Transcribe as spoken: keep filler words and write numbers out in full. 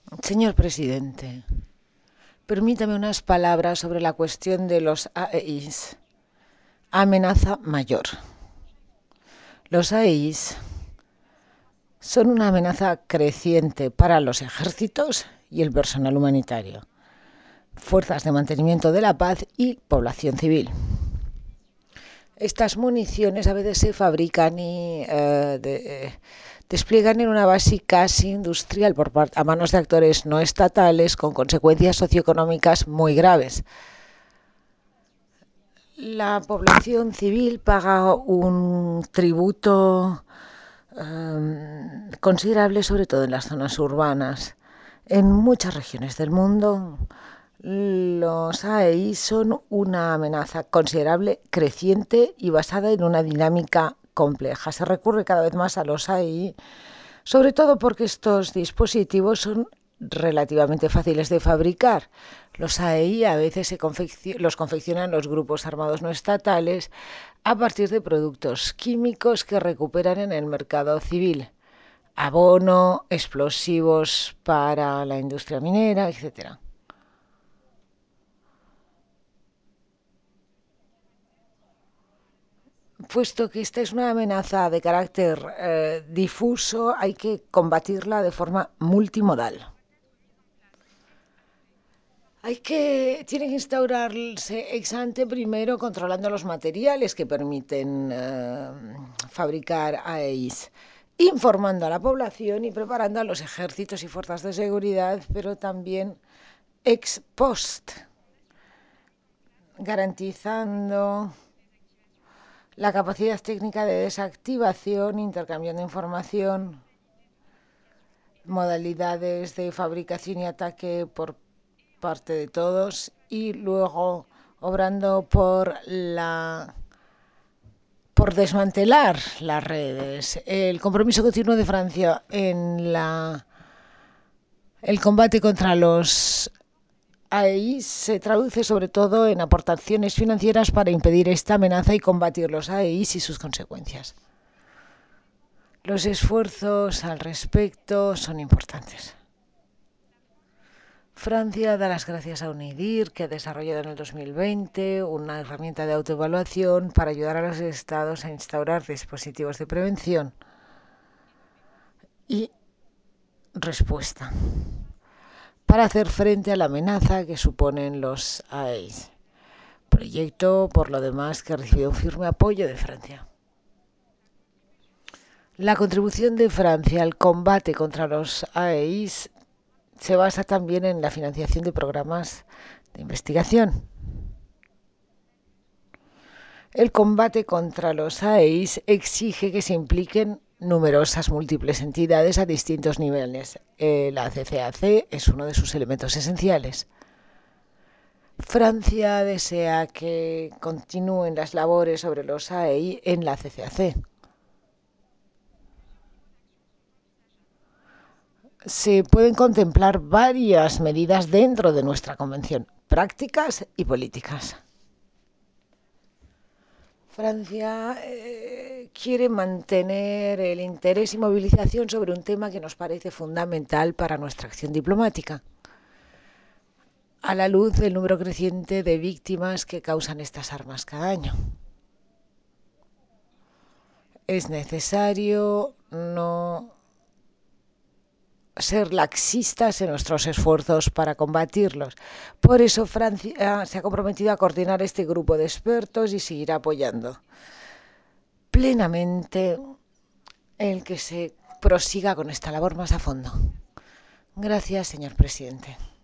Señor presidente, permítame unas palabras sobre la cuestión de los A E Is. Amenaza mayor. Los A E Is son una amenaza creciente para los ejércitos y el personal humanitario, fuerzas de mantenimiento de la paz y población civil. Estas municiones a veces se fabrican y eh, de, eh, despliegan en una base casi industrial por parte, a manos de actores no estatales con consecuencias socioeconómicas muy graves. La población civil paga un tributo eh, considerable, sobre todo en las zonas urbanas. En muchas regiones del mundo, los A E I son una amenaza considerable, creciente y basada en una dinámica compleja. Se recurre cada vez más a los A E I, sobre todo porque estos dispositivos son relativamente fáciles de fabricar. Los A E I a veces se confeccion- los confeccionan los grupos armados no estatales a partir de productos químicos que recuperan en el mercado civil. Abono, explosivos para la industria minera, etcétera. Puesto que esta es una amenaza de carácter eh, difuso, hay que combatirla de forma multimodal. Hay que, tiene que instaurarse ex ante primero controlando los materiales que permiten eh, fabricar A E Is, informando a la población y preparando a los ejércitos y fuerzas de seguridad, pero también ex post, garantizando la capacidad técnica de desactivación, intercambiando información, modalidades de fabricación y ataque por parte de todos y luego obrando por la por desmantelar las redes. El compromiso continuo de Francia en la el combate contra los A E I se traduce sobre todo en aportaciones financieras para impedir esta amenaza y combatir los A E I y sus consecuencias. Los esfuerzos al respecto son importantes. Francia da las gracias a UNIDIR, que ha desarrollado en el dos mil veinte una herramienta de autoevaluación para ayudar a los estados a instaurar dispositivos de prevención y respuesta para hacer frente a la amenaza que suponen los A E Is. Proyecto, por lo demás, que ha recibido un firme apoyo de Francia. La contribución de Francia al combate contra los A E Is se basa también en la financiación de programas de investigación. El combate contra los A E Is exige que se impliquen numerosas múltiples entidades a distintos niveles. Eh, la C C A C es uno de sus elementos esenciales. Francia desea que continúen las labores sobre los A E I en la C C A C. Se pueden contemplar varias medidas dentro de nuestra convención, prácticas y políticas. Francia eh, quiere mantener el interés y movilización sobre un tema que nos parece fundamental para nuestra acción diplomática, a la luz del número creciente de víctimas que causan estas armas cada año. Es necesario no ser laxistas en nuestros esfuerzos para combatirlos. Por eso Francia se ha comprometido a coordinar este grupo de expertos y seguirá apoyando plenamente el que se prosiga con esta labor más a fondo. Gracias, señor presidente.